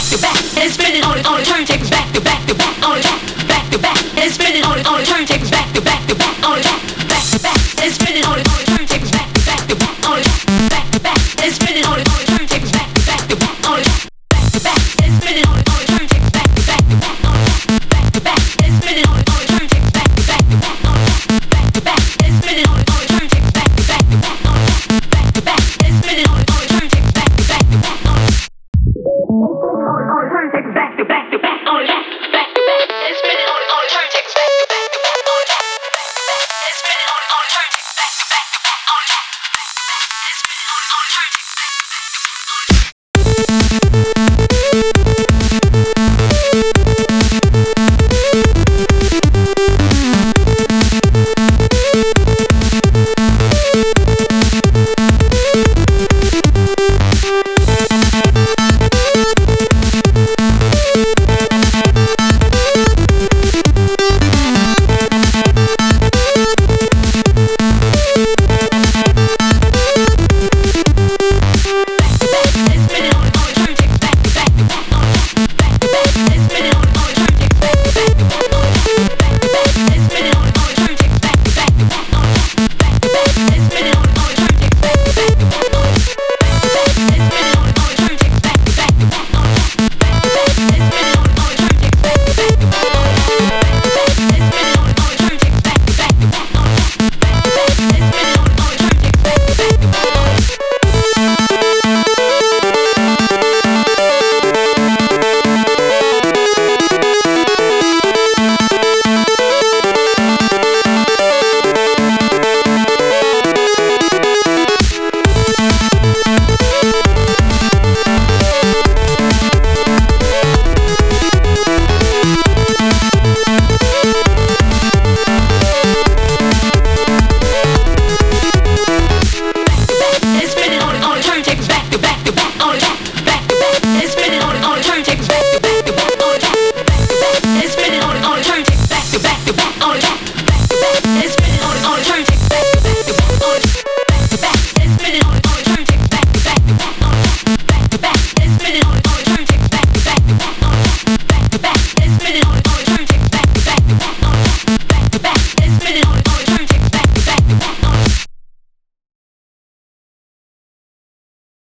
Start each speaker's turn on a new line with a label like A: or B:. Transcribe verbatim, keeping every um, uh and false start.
A: to back, and it's spinning on it on the turntables back to back to back on the back, back to back, and it's spinning on it on the turntables back to back to back on the back, back to back, and it's spinning on it.